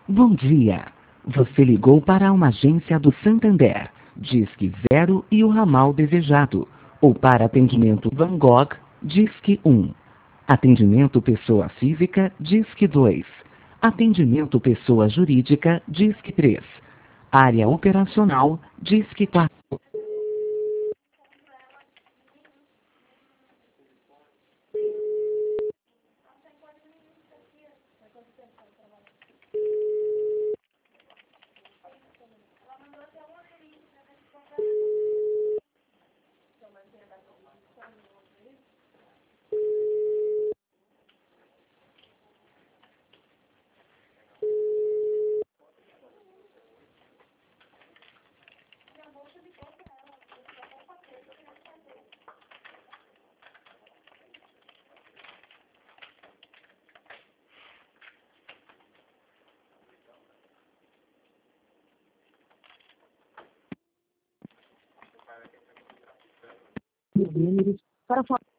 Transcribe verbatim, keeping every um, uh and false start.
Bom dia. Você ligou para uma agência do Santander, Disque Zero e o ramal desejado. Ou para atendimento Van Gogh, Disque um. Atendimento pessoa física, Disque dois. Atendimento pessoa jurídica, Disque três. Área operacional, Disque quatro. Para falar